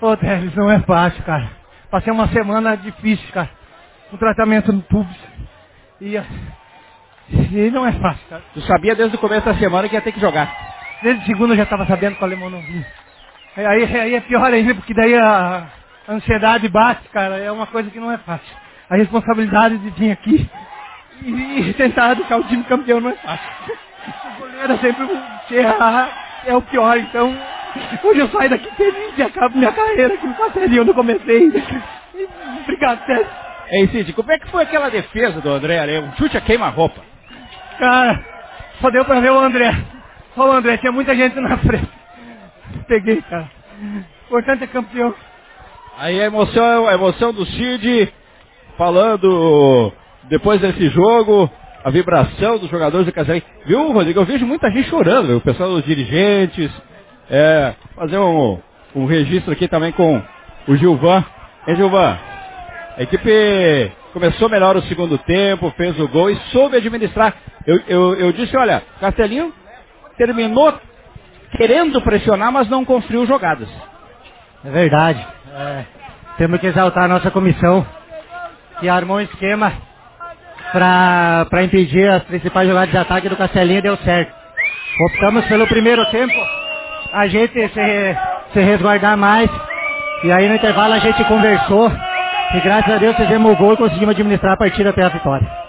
Ô, Teles, não é fácil, cara. Passei uma semana difícil, cara. Um tratamento no pubis. E não é fácil, cara. Tu sabia desde o começo da semana que ia ter que jogar. Desde segunda eu já tava sabendo que o alemão não vinha. Aí é pior ainda, porque daí a ansiedade bate, cara. É uma coisa que não é fácil. A responsabilidade de vir aqui e tentar deixar o time campeão não é fácil. O goleiro sempre é o pior, então hoje eu saio daqui feliz e acabo minha carreira aqui no Castelinho, onde eu comecei. Obrigado, Sérgio. Ei, Cid, como é que foi aquela defesa do André ali? Um chute a queima-roupa. Cara, só deu pra ver o André. Só o André, tinha muita gente na frente. Peguei, cara. O importante é campeão. Aí a emoção do Cid, falando depois desse jogo, a vibração dos jogadores do Castelinho. Viu, Rodrigo? Eu vejo muita gente chorando, o pessoal dos dirigentes. Fazer um registro aqui também com o Gilvan. Hein, Gilvan? A equipe começou melhor o segundo tempo, fez o gol e soube administrar. Eu disse, olha, Castelinho terminou querendo pressionar, mas não construiu jogadas. É verdade. Temos que exaltar a nossa comissão, que armou um esquema para impedir as principais jogadas de ataque do Castelinho e deu certo. Optamos pelo primeiro tempo, a gente se resguardar mais, e aí no intervalo a gente conversou, e graças a Deus fizemos o gol e conseguimos administrar a partida até a vitória.